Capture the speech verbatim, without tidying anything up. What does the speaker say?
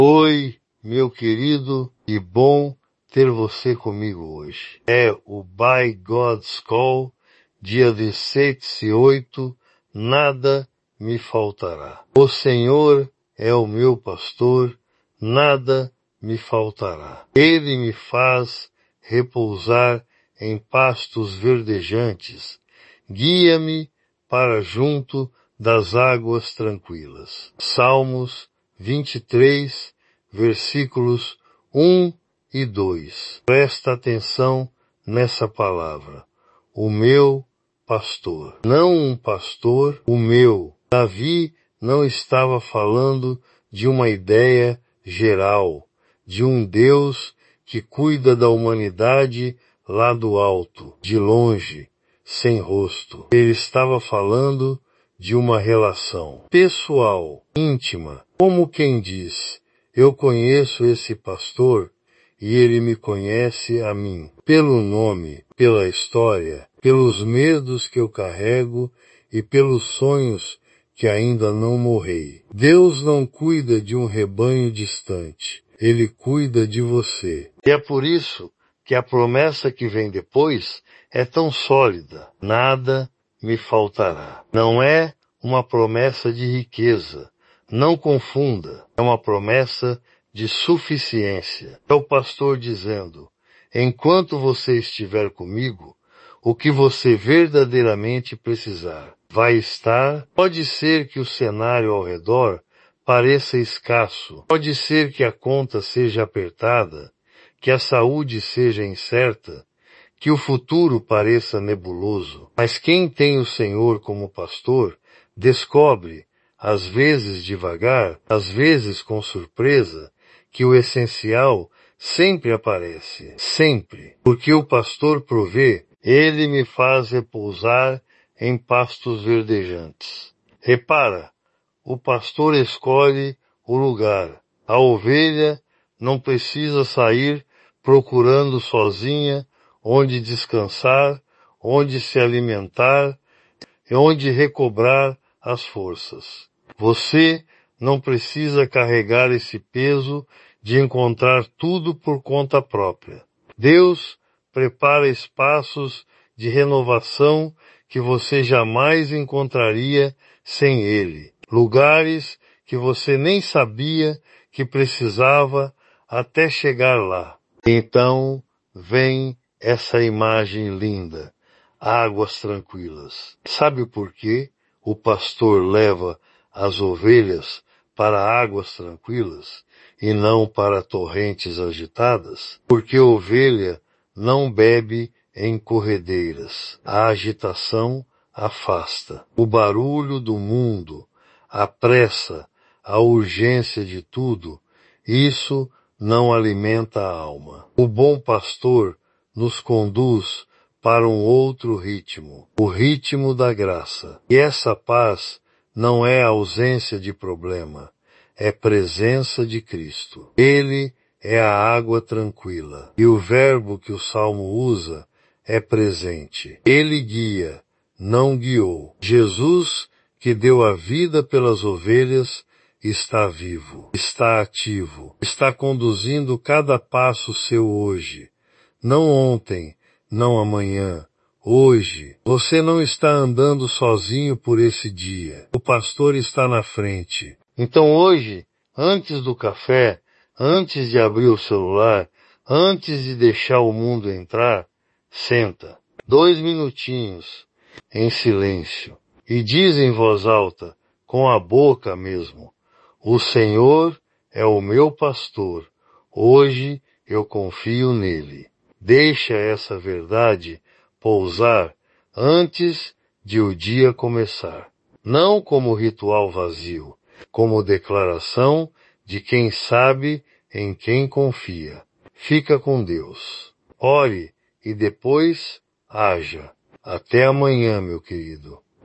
Oi, meu querido, e bom ter você comigo hoje. É o By God's Call, dia dezessete e oito, nada me faltará. O Senhor é o meu pastor, nada me faltará. Ele me faz repousar em pastos verdejantes, guia-me para junto das águas tranquilas. Salmos vinte e três, versículos um e dois. Presta atenção nessa palavra. O meu pastor. Não um pastor, o meu. Davi não estava falando de uma ideia geral, de um Deus que cuida da humanidade lá do alto, de longe, sem rosto. Ele estava falando de uma relação pessoal, íntima, como quem diz, eu conheço esse pastor e ele me conhece a mim, pelo nome, pela história, pelos medos que eu carrego e pelos sonhos que ainda não morrei. Deus não cuida de um rebanho distante, Ele cuida de você. E é por isso que a promessa que vem depois é tão sólida. Nada me faltará. Não é uma promessa de riqueza. Não confunda. É uma promessa de suficiência. É o pastor dizendo, enquanto você estiver comigo, o que você verdadeiramente precisar vai estar. Pode ser que o cenário ao redor pareça escasso. Pode ser que a conta seja apertada, que a saúde seja incerta, que o futuro pareça nebuloso. Mas quem tem o Senhor como pastor, descobre, às vezes devagar, às vezes com surpresa, que o essencial sempre aparece. Sempre. Porque o pastor provê, ele me faz repousar em pastos verdejantes. Repara, o pastor escolhe o lugar. A ovelha não precisa sair procurando sozinha onde descansar, onde se alimentar e onde recobrar as forças. Você não precisa carregar esse peso de encontrar tudo por conta própria. Deus prepara espaços de renovação que você jamais encontraria sem Ele. Lugares que você nem sabia que precisava até chegar lá. Então vem essa imagem linda, águas tranquilas. Sabe por quê o pastor leva as ovelhas para águas tranquilas e não para torrentes agitadas? Porque a ovelha não bebe em corredeiras. A agitação afasta. O barulho do mundo, a pressa, a urgência de tudo, isso não alimenta a alma. O bom pastor nos conduz para um outro ritmo, o ritmo da graça. E essa paz não é ausência de problema, é presença de Cristo. Ele é a água tranquila. E o verbo que o Salmo usa é presente. Ele guia, não guiou. Jesus, que deu a vida pelas ovelhas, está vivo, está ativo, está conduzindo cada passo seu hoje. Não ontem, não amanhã, hoje. Você não está andando sozinho por esse dia. O pastor está na frente. Então hoje, antes do café, antes de abrir o celular, antes de deixar o mundo entrar, senta, dois minutinhos, em silêncio, e diz em voz alta, com a boca mesmo, o Senhor é o meu pastor, hoje eu confio nele. Deixa essa verdade pousar antes de o dia começar. Não como ritual vazio, como declaração de quem sabe em quem confia. Fica com Deus. Ore e depois haja. Até amanhã, meu querido.